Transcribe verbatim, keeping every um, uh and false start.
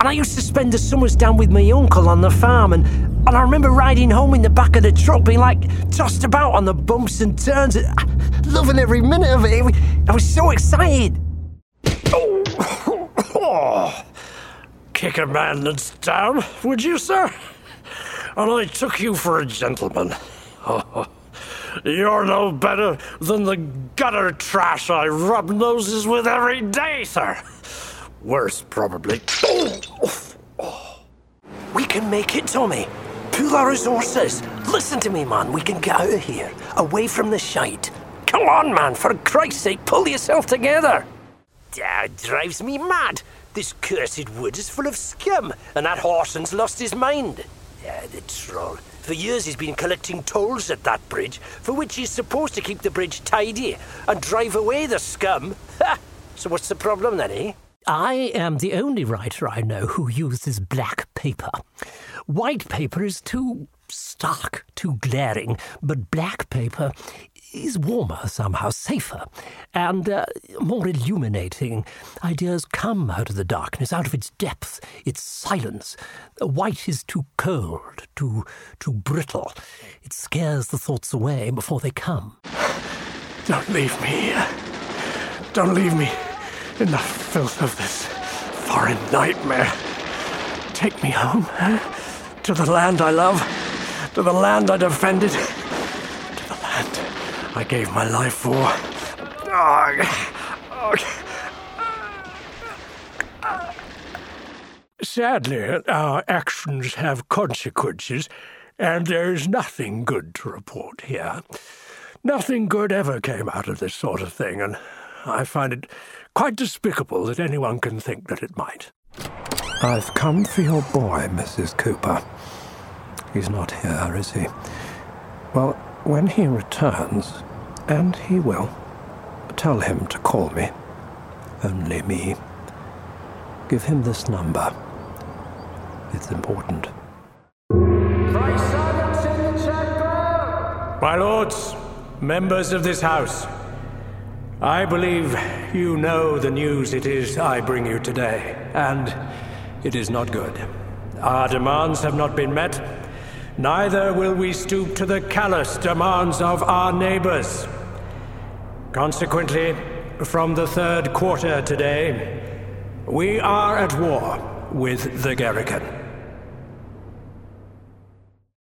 And I used to spend the summers down with my uncle on the farm, and, and I remember riding home in the back of the truck, being like tossed about on the bumps and turns, and, loving every minute of it. I was so excited. Oh. Kick a man that's down, would you, sir? And I took you for a gentleman. Oh, you're no better than the gutter trash I rub noses with every day, sir. Worse, probably. Oh, oh. We can make it, Tommy. Pool our resources. Listen to me, man. We can get out of here, away from the shite. Come on, man. For Christ's sake, pull yourself together. Ah, it drives me mad. This cursed wood is full of scum, and that Horson's lost his mind. Yeah, the troll. For years he's been collecting tolls at that bridge, for which he's supposed to keep the bridge tidy and drive away the scum. Ha! So what's the problem then, eh? I am the only writer I know who uses black paper. White paper is too stark, too glaring, but black paper is warmer somehow, safer, and uh, more illuminating. Ideas come out of the darkness, out of its depth, its silence. White is too cold, too, too brittle. It scares the thoughts away before they come. Don't leave me here. Don't leave me in the filth of this foreign nightmare. Take me home, eh? To the land I love, to the land I defended, to the land I gave my life for. Oh, oh. Sadly, our actions have consequences, and there is nothing good to report here. Nothing good ever came out of this sort of thing, and I find it quite despicable that anyone can think that it might. I've come for your boy, Missus Cooper. He's not here, is he? Well, when he returns, and he will, tell him to call me. Only me. Give him this number. It's important. Cry silence in the chamber! My lords, members of this house, I believe you know the news it is I bring you today, and it is not good. Our demands have not been met. Neither will we stoop to the callous demands of our neighbors. Consequently, from the third quarter today, we are at war with the Garrican.